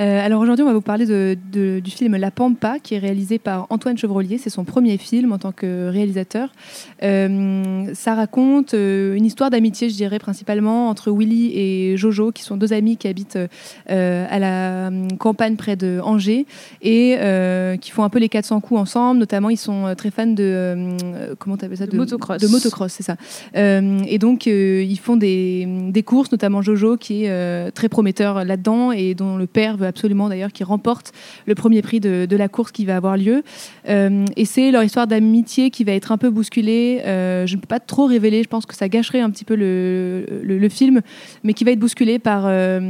Alors aujourd'hui, on va vous parler du film La Pampa, qui est réalisé par Antoine Chevrollier. C'est son premier film en tant que réalisateur. Ça raconte une histoire d'amitié, je dirais, principalement entre Willy et Jojo, qui sont deux amis qui habitent à la campagne près de Angers et qui font un peu les 400 coups ensemble. Notamment, ils sont très fans de comment t'appelles ça, de motocross. De motocross, c'est ça. Et donc, ils font des courses, notamment Jojo, qui est très prometteur là-dedans et dont le père veut absolument d'ailleurs qu'il remporte le premier prix de la course qui va avoir lieu. Et c'est leur histoire d'amitié qui va être un peu bousculée. Je ne peux pas trop révéler, je pense que ça gâcherait un petit peu le film, mais qui va être bousculée par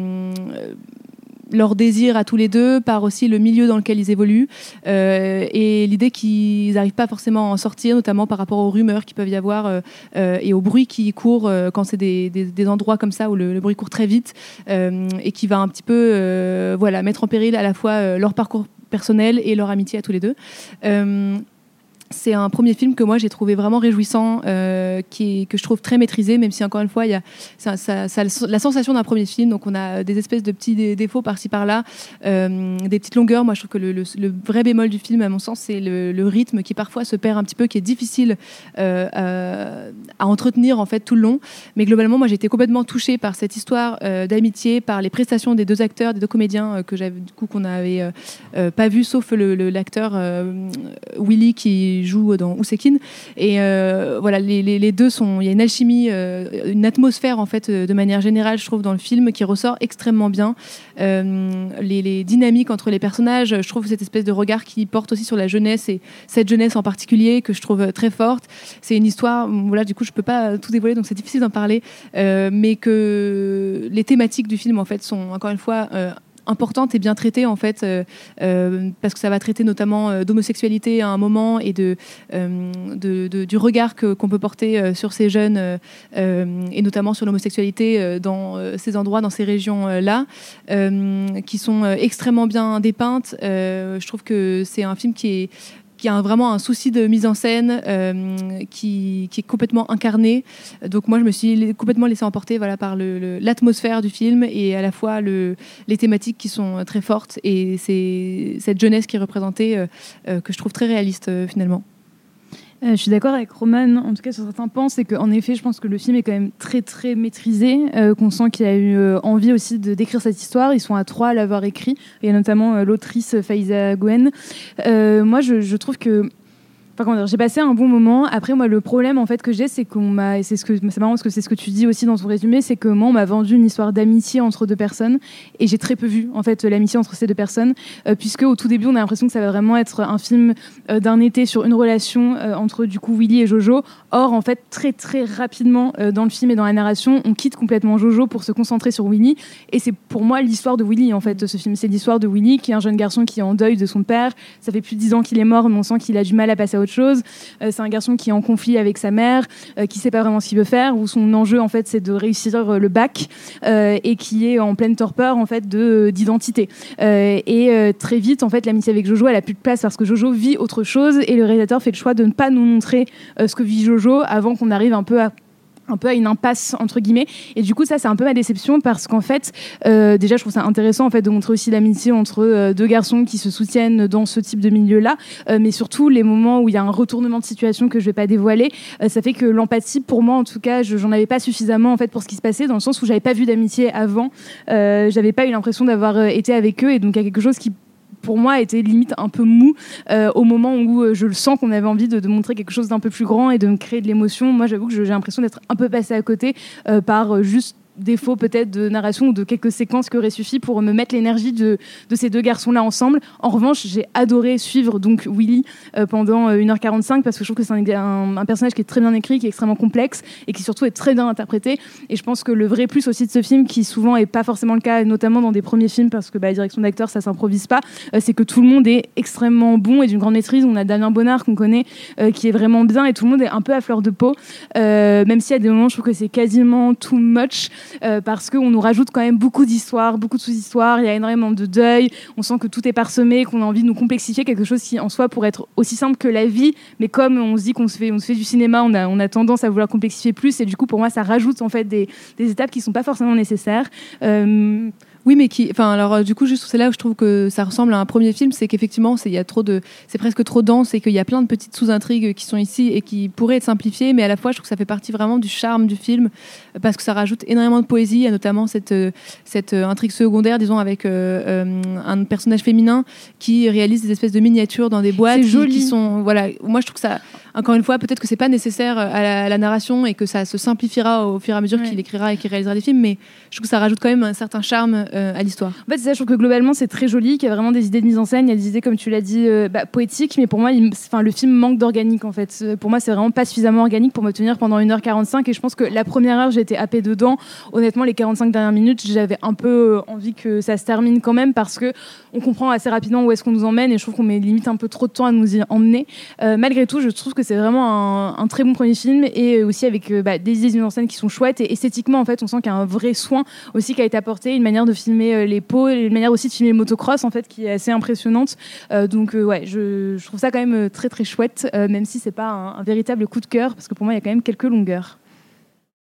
leur désir à tous les deux, par aussi le milieu dans lequel ils évoluent, et l'idée qu'ils n'arrivent pas forcément à en sortir, notamment par rapport aux rumeurs qu'il peuvent y avoir et au bruit qui court quand c'est des endroits comme ça où le bruit court très vite, et qui va un petit peu mettre en péril à la fois leur parcours personnel et leur amitié à tous les deux. C'est un premier film que moi j'ai trouvé vraiment réjouissant, que je trouve très maîtrisé, même si encore une fois il y a la sensation d'un premier film, donc on a des espèces de petits défauts par-ci par-là, des petites longueurs. Moi je trouve que le vrai bémol du film à mon sens c'est le rythme qui parfois se perd un petit peu, qui est difficile à entretenir en fait tout le long, mais globalement moi j'ai été complètement touchée par cette histoire d'amitié, par les prestations des deux acteurs, des deux comédiens qu'on n'avait pas vu, sauf l'acteur Willy qui joue dans Oussekine, et les deux il y a une alchimie, une atmosphère en fait de manière générale, je trouve, dans le film qui ressort extrêmement bien. Les dynamiques entre les personnages, je trouve cette espèce de regard qui porte aussi sur la jeunesse, et cette jeunesse en particulier que je trouve très forte. C'est une histoire, du coup je peux pas tout dévoiler, donc c'est difficile d'en parler, mais que les thématiques du film en fait sont encore une fois importante et bien traitée en fait, parce que ça va traiter notamment d'homosexualité à un moment et du regard qu'on peut porter sur ces jeunes, et notamment sur l'homosexualité dans ces endroits, dans ces régions là, qui sont extrêmement bien dépeintes. Je trouve que c'est un film qui a vraiment un souci de mise en scène, qui est complètement incarné. Donc moi, je me suis complètement laissée emporter par l'atmosphère du film, et à la fois les thématiques qui sont très fortes, et c'est cette jeunesse qui est représentée, que je trouve très réaliste finalement. Je suis d'accord avec Roman, en tout cas sur certains pans, c'est qu'en effet, je pense que le film est quand même très très maîtrisé, qu'on sent qu'il a eu envie aussi de d'écrire cette histoire. Ils sont à 3 à l'avoir écrit. Il y a notamment l'autrice Faiza Gouen. Moi, je trouve que j'ai passé un bon moment. Après, moi, le problème en fait que j'ai, c'est c'est marrant parce que c'est ce que tu dis aussi dans ton résumé, c'est que moi, on m'a vendu une histoire d'amitié entre deux personnes, et j'ai très peu vu en fait l'amitié entre ces deux personnes, puisque au tout début, on a l'impression que ça va vraiment être un film d'un été sur une relation entre du coup Willy et Jojo. Or, en fait, très très rapidement dans le film et dans la narration, on quitte complètement Jojo pour se concentrer sur Willy, et c'est pour moi l'histoire de Willy en fait. Ce film, c'est l'histoire de Willy, qui est un jeune garçon qui est en deuil de son père. Ça fait plus de 10 ans qu'il est mort, mais on sent qu'il a du mal à passer à autre chose. C'est un garçon qui est en conflit avec sa mère, qui sait pas vraiment ce qu'il veut faire, où son enjeu en fait c'est de réussir le bac, et qui est en pleine torpeur en fait d'identité. Et très vite en fait l'amitié avec Jojo, elle a plus de place parce que Jojo vit autre chose, et le réalisateur fait le choix de ne pas nous montrer ce que vit Jojo avant qu'on arrive un peu à une impasse entre guillemets. Et du coup ça c'est un peu ma déception, parce qu'en fait déjà je trouve ça intéressant en fait de montrer aussi l'amitié entre deux garçons qui se soutiennent dans ce type de milieu là, mais surtout les moments où il y a un retournement de situation que je vais pas dévoiler, ça fait que l'empathie pour moi en tout cas j'en avais pas suffisamment en fait pour ce qui se passait, dans le sens où j'avais pas vu d'amitié avant, j'avais pas eu l'impression d'avoir été avec eux, et donc il y a quelque chose qui pour moi était limite un peu mou au moment où je le sens qu'on avait envie de montrer quelque chose d'un peu plus grand et de me créer de l'émotion. Moi j'avoue que j'ai l'impression d'être un peu passée à côté par juste défaut peut-être de narration ou de quelques séquences qui auraient suffi pour me mettre l'énergie de ces deux garçons-là ensemble. En revanche, j'ai adoré suivre donc Willy pendant 1h45, parce que je trouve que c'est un personnage qui est très bien écrit, qui est extrêmement complexe et qui surtout est très bien interprété. Et je pense que le vrai plus aussi de ce film, qui souvent est pas forcément le cas, notamment dans des premiers films, parce que la direction d'acteur ça s'improvise pas, c'est que tout le monde est extrêmement bon et d'une grande maîtrise. On a Damien Bonnard qu'on connaît, qui est vraiment bien, et tout le monde est un peu à fleur de peau, même si à des moments je trouve que c'est quasiment too much. Parce qu'on nous rajoute quand même beaucoup d'histoires, beaucoup de sous-histoires, il y a énormément de deuil, on sent que tout est parsemé, qu'on a envie de nous complexifier quelque chose qui en soi pourrait être aussi simple que la vie, mais comme on se dit qu'on se fait du cinéma, on a tendance à vouloir complexifier plus, et du coup pour moi ça rajoute en fait des étapes qui sont pas forcément nécessaires. Oui, mais du coup, juste c'est là où je trouve que ça ressemble à un premier film, c'est qu'effectivement, c'est presque trop dense et qu'il y a plein de petites sous-intrigues qui sont ici et qui pourraient être simplifiées, mais à la fois, je trouve que ça fait partie vraiment du charme du film parce que ça rajoute énormément de poésie. Il y a notamment cette intrigue secondaire, disons, avec un personnage féminin qui réalise des espèces de miniatures dans des boîtes qui sont, voilà. Moi, je trouve que ça, encore une fois, peut-être que c'est pas nécessaire à la narration et que ça se simplifiera au fur et à mesure qu'il écrira et qu'il réalisera des films, mais je trouve que ça rajoute quand même un certain charme à l'histoire. En fait, c'est ça, je trouve que globalement, c'est très joli, qu'il y a vraiment des idées de mise en scène, il y a des idées, comme tu l'as dit, poétiques, mais pour moi, le film manque d'organique, en fait. Pour moi, c'est vraiment pas suffisamment organique pour me tenir pendant 1h45, et je pense que la première heure, j'ai été happée dedans. Honnêtement, les 45 dernières minutes, j'avais un peu envie que ça se termine quand même, parce que on comprend assez rapidement où est-ce qu'on nous emmène, et je trouve qu'on met limite un peu trop de temps à nous y emmener. Malgré tout, je trouve que c'est vraiment un très bon premier film, et aussi avec des idées de mise en scène qui sont chouettes, et esthétiquement, en fait, on sent qu'il y a un vrai soin aussi qui a été apporté, une manière de filmer les pots, et une manière aussi de filmer le motocross, en fait, qui est assez impressionnante. Je trouve ça quand même très très chouette, même si c'est pas un véritable coup de cœur, parce que pour moi, il y a quand même quelques longueurs.